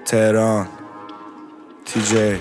تهران تی جی.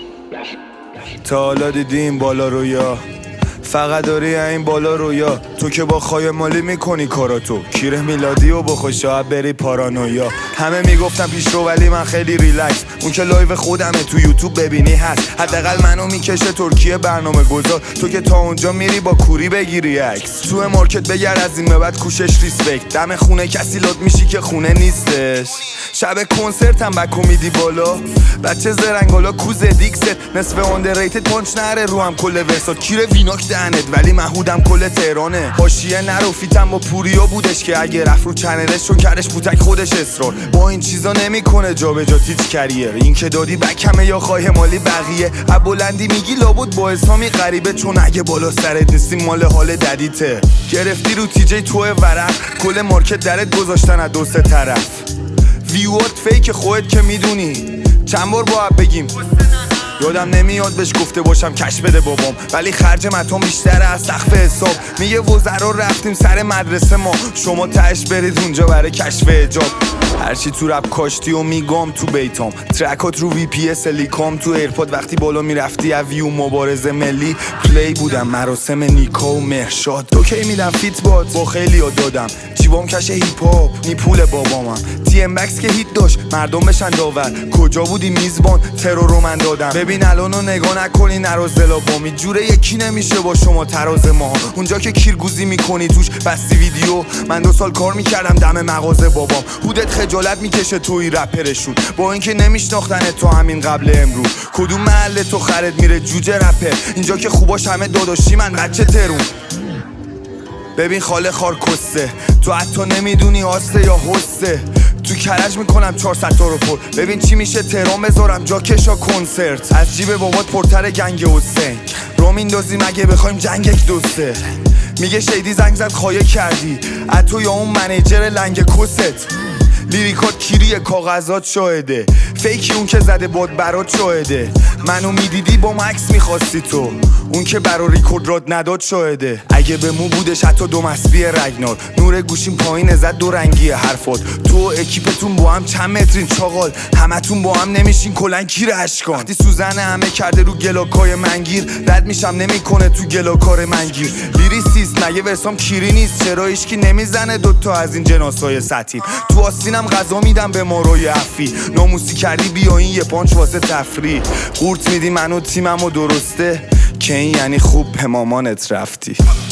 تا حالا دیدی این بالا رویا؟ فقط داری این بالا رویا. تو که با خایمالی میکنی کاراتو، کیره میلادی و بخوای شاید بری پارانویا. همه میگفتن پیشرو ولی من خیلی ریلکس. اون که لایو خودمه تو یوتیوب ببینی هست. حداقل منو میکشه ترکیه برنامه گذار. تو که تا اونجا میری با کوری بگیری عکس. تو مارکت بگرد از این به بعد کوشش ریسپکت. دم خونه کسی لط میشی که خونه نیستش. شب کنسرتم بکو میدی بالا. بچه زرنگالا کوزه دیکست نصف آندرریتد پانچ نره رو هم کل ورسات. کیره ویناک دهنت ولی محودم کل تهرانه. حاشیه نرو فیتم با پوریا بودش که اگه رفت رو چنلش چون کردش بوتک خودش اصرار. با این چیزا نمیکنه جا به جا تیت کریر. این که دادی بکمه یا خواهی مالی بقیه. بلندی میگی لابد با اسامی غریبه. چون اگه بالا سرت نیستی مال حال ددیته. گرفتی رو تی جی توه ورق. کل مارکت درت گذاشتن از دو سه طرف. ویوات فیک خودت که میدونی. چند بار باید بگیم یادم نمیاد بهش گفته باشم کش بده بابام. ولی خرج متام بیشتره از سقف حساب. میگه وزرا رفتیم سر مدرسه ما. شما تهش برید اونجا برای کشف حجاب. هرچی تو رپ کاشتی و میگم تو بیتام. ترکات رو وی پی اس لیکام تو ایرپاد. وقتی بالا میرفتی اویو مبارزه ملی پلی بودم مراسم نیکا و مهرشاد. تو کی میدم فیت با خیلی ها دادم. جیبام کش هیپ هاپ نی پول بابامم. تی ام بکس که هیت داشت مردم بشن داور. کجا بودی میزبان ترور رو من دادم. ببین الانو نگاه نکنی نرازلا بامی. جوره یکی نمیشه با شما تراز ما. اونجا که کیرگوزی میکنی توش بستی ویدیو. من 2 سال کار میکردم دم مغازه بابام. هودت خجالت میکشه توی رپرشون. با اینکه نمیشناختنت تو همین قبل امرو. کدوم محله تو خرد میره جوجه رپر. اینجا که خوباش همه داداشی من بچه ترون. ببین خاله خار کسته. تو حتی نمیدونی آسته یا هسته. تو کرج میکنم 400 تا رو پر. ببین چی میشه تهران بذارم جا کشا کنسرت. از جیب بابات پرتر گنگ حسین. رو میندازی مگه بخوایم جنگ 1 2 3. میگه شیدی زنگ زد خایه کردی. اتو یا اون منیجر لنگ کست. لیریکات کیریه کاغذات شاهده. فیکی اون که زده باد برات شاهده. منو میدیدی با مکس میخواستی تو. اون که برا ریکورد راد نداد شاهده. اگه به مو بودش حتی 2 مسبی رگنار. نور گوشیم پایین زد 2 رنگی حرفات. تو اکیپتون با هم چند مترین چاقال. همتون با هم نمیشین کلن کیر اشکان. وقتی سوزن همه کرده رو گلاکای منگیر. رد میشم نمیکنه تو گلاکار منگیر. لیریسیست مگه ورسام کیری نیست. چرا هیچکی نمیزنه دوتا از این جناسای سطحی. تو آستینم غذا میدم به ماروی عفی. ناموسی کردی بیا این یه پانچ واسه تفریح. قورت میدی منو تیممو درسته. که این یعنی خوب به مامانت رفتی.